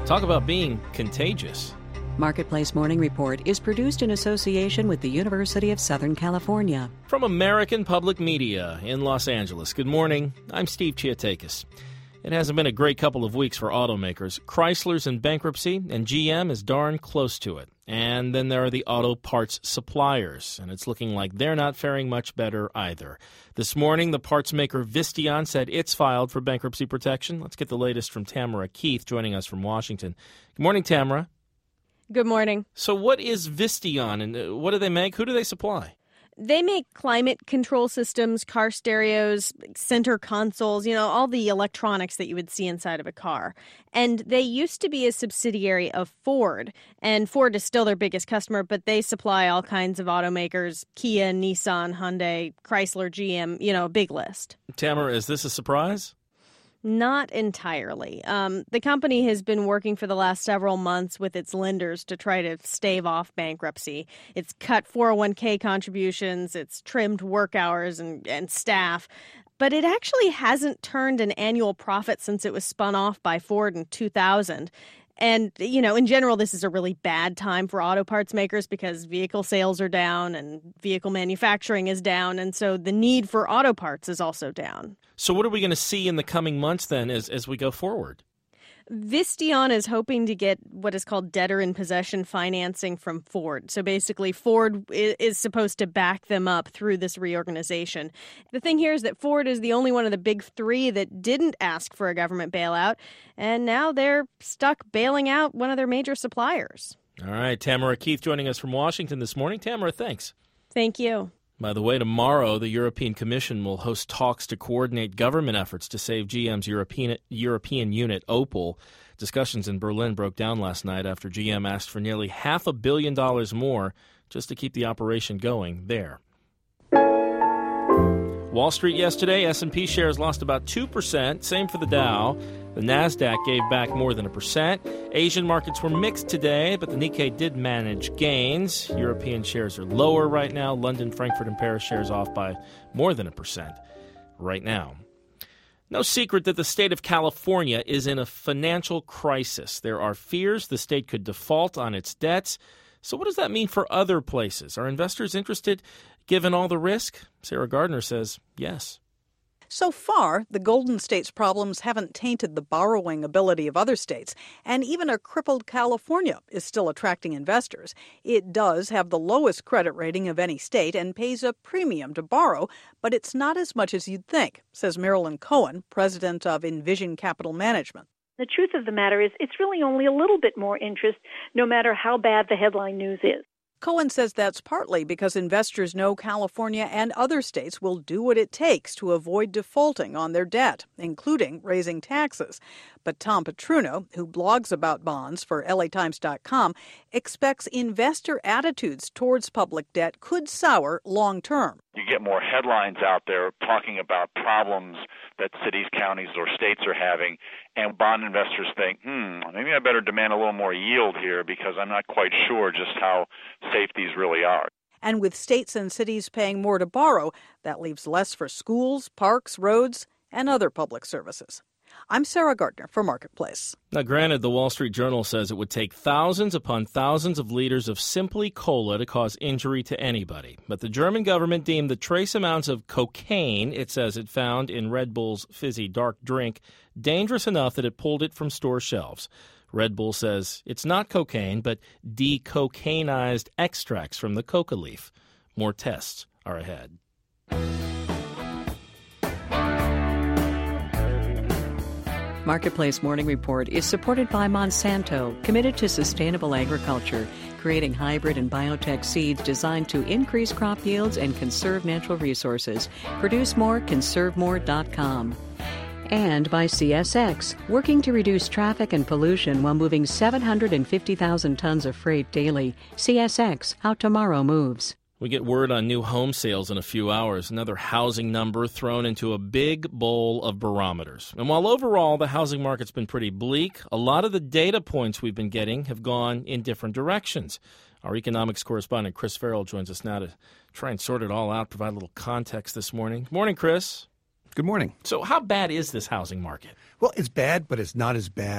Talk about being contagious. Marketplace Morning Report is produced in association with the University of Southern California. From American Public Media in Los Angeles, good morning. I'm Steve Chiatakis. It hasn't been a great couple of weeks for automakers. Chrysler's in bankruptcy, and GM is darn close to it. And then there are the auto parts suppliers, and it's looking like they're not faring much better either. This morning, the parts maker Visteon said it's filed for bankruptcy protection. Let's get the latest from Tamara Keith, joining us from Washington. Good morning, Tamara. Good morning. So what is Visteon, and what do they make? Who do they supply? They make climate control systems, car stereos, center consoles, all the electronics that you would see inside of a car. And they used to be a subsidiary of Ford. And Ford is still their biggest customer, but they supply all kinds of automakers, Kia, Nissan, Hyundai, Chrysler, GM, a big list. Tamara, is this a surprise? Not entirely. The company has been working for the last several months with its lenders to try to stave off bankruptcy. It's cut 401k contributions, it's trimmed work hours and staff. But it actually hasn't turned an annual profit since it was spun off by Ford in 2000. And, in general, this is a really bad time for auto parts makers because vehicle sales are down and vehicle manufacturing is down. And so the need for auto parts is also down. So what are we going to see in the coming months then as we go forward? Visteon is hoping to get what is called debtor-in-possession financing from Ford. So basically, Ford is supposed to back them up through this reorganization. The thing here is that Ford is the only one of the big three that didn't ask for a government bailout, and now they're stuck bailing out one of their major suppliers. All right, Tamara Keith joining us from Washington this morning. Tamara, thanks. Thank you. By the way, tomorrow, the European Commission will host talks to coordinate government efforts to save GM's European unit, Opel. Discussions in Berlin broke down last night after GM asked for nearly $500 million more just to keep the operation going there. Wall Street yesterday, S&P shares lost about 2%, same for the Dow. The Nasdaq gave back more than 1%. Asian markets were mixed today, but the Nikkei did manage gains. European shares are lower right now. London, Frankfurt, and Paris shares off by more than 1% right now. No secret that the state of California is in a financial crisis. There are fears the state could default on its debts. So what does that mean for other places? Are investors interested given all the risk? Sarah Gardner says yes. So far, the Golden State's problems haven't tainted the borrowing ability of other states, and even a crippled California is still attracting investors. It does have the lowest credit rating of any state and pays a premium to borrow, but it's not as much as you'd think, says Marilyn Cohen, president of Envision Capital Management. The truth of the matter is it's really only a little bit more interest, no matter how bad the headline news is. Cohen says that's partly because investors know California and other states will do what it takes to avoid defaulting on their debt, including raising taxes. But Tom Petruno, who blogs about bonds for LATimes.com, expects investor attitudes towards public debt could sour long term. You get more headlines out there talking about problems that cities, counties, or states are having, and bond investors think, maybe I better demand a little more yield here because I'm not quite sure just how safe these really are. And with states and cities paying more to borrow, that leaves less for schools, parks, roads, and other public services. I'm Sarah Gardner for Marketplace. Now, granted, the Wall Street Journal says it would take thousands upon thousands of liters of Simply Cola to cause injury to anybody. But the German government deemed the trace amounts of cocaine it says it found in Red Bull's fizzy dark drink dangerous enough that it pulled it from store shelves. Red Bull says it's not cocaine, but decocainized extracts from the coca leaf. More tests are ahead. Marketplace Morning Report is supported by Monsanto, committed to sustainable agriculture, creating hybrid and biotech seeds designed to increase crop yields and conserve natural resources. Produce more, conservemore.com. And by CSX, working to reduce traffic and pollution while moving 750,000 tons of freight daily. CSX, how tomorrow moves. We get word on new home sales in a few hours, another housing number thrown into a big bowl of barometers. And while overall the housing market's been pretty bleak, a lot of the data points we've been getting have gone in different directions. Our economics correspondent Chris Farrell joins us now to try and sort it all out, provide a little context this morning. Good morning, Chris. Good morning. So how bad is this housing market? Well, it's bad, but it's not as bad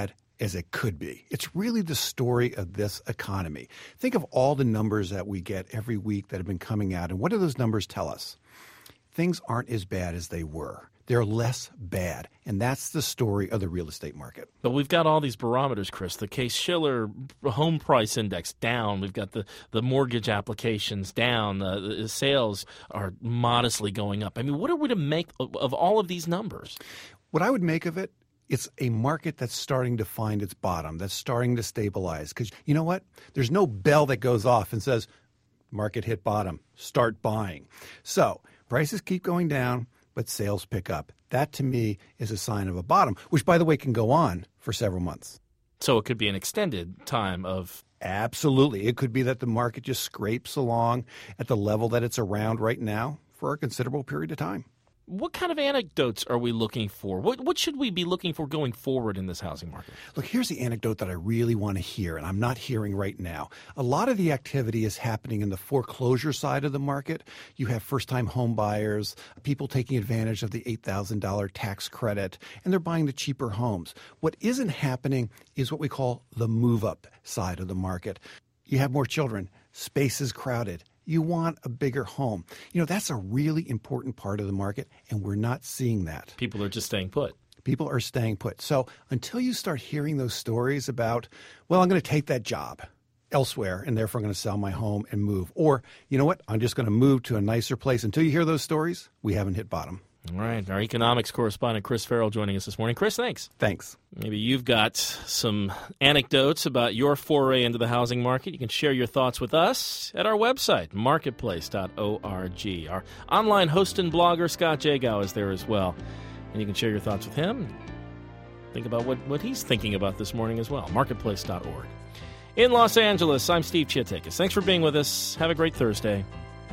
as it could be. It's really the story of this economy. Think of all the numbers that we get every week that have been coming out. And what do those numbers tell us? Things aren't as bad as they were. They're less bad. And that's the story of the real estate market. But we've got all these barometers, Chris. The Case-Shiller home price index down. We've got the mortgage applications down. The sales are modestly going up. I mean, what are we to make of all of these numbers? What I would make of it, it's a market that's starting to find its bottom, that's starting to stabilize. Because you know what? There's no bell that goes off and says, market hit bottom, start buying. So prices keep going down, but sales pick up. That, to me, is a sign of a bottom, which, by the way, can go on for several months. So it could be an extended time of... Absolutely. It could be that the market just scrapes along at the level that it's around right now for a considerable period of time. What kind of anecdotes are we looking for? What should we be looking for going forward in this housing market? Look, here's the anecdote that I really want to hear, and I'm not hearing right now. A lot of the activity is happening in the foreclosure side of the market. You have first-time home buyers, people taking advantage of the $8,000 tax credit, and they're buying the cheaper homes. What isn't happening is what we call the move-up side of the market. You have more children. Space is crowded. You want a bigger home. You know, that's a really important part of the market, and we're not seeing that. People are just staying put. People are staying put. So until you start hearing those stories about, well, I'm going to take that job elsewhere, and therefore I'm going to sell my home and move. Or, you know what, I'm just going to move to a nicer place. Until you hear those stories, we haven't hit bottom. All right. Our economics correspondent, Chris Farrell, joining us this morning. Chris, thanks. Thanks. Maybe you've got some anecdotes about your foray into the housing market. You can share your thoughts with us at our website, marketplace.org. Our online host and blogger, Scott Jagow, is there as well. And you can share your thoughts with him. Think about what he's thinking about this morning as well, marketplace.org. In Los Angeles, I'm Steve Chiatakis. Thanks for being with us. Have a great Thursday.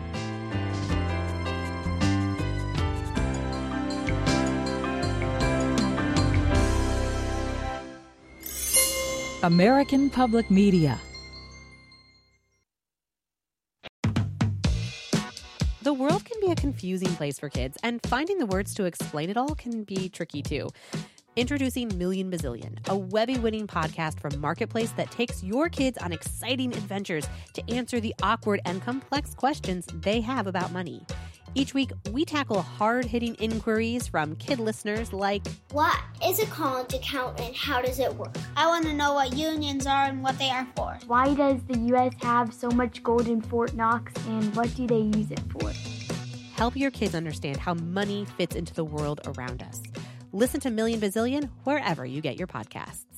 American Public Media. The world can be a confusing place for kids, and finding the words to explain it all can be tricky too. Introducing Million Bazillion, a Webby-winning podcast from Marketplace that takes your kids on exciting adventures to answer the awkward and complex questions they have about money. Each week, we tackle hard-hitting inquiries from kid listeners like, what is a college account and how does it work? I want to know what unions are and what they are for. Why does the U.S. have so much gold in Fort Knox and what do they use it for? Help your kids understand how money fits into the world around us. Listen to Million Bazillion wherever you get your podcasts.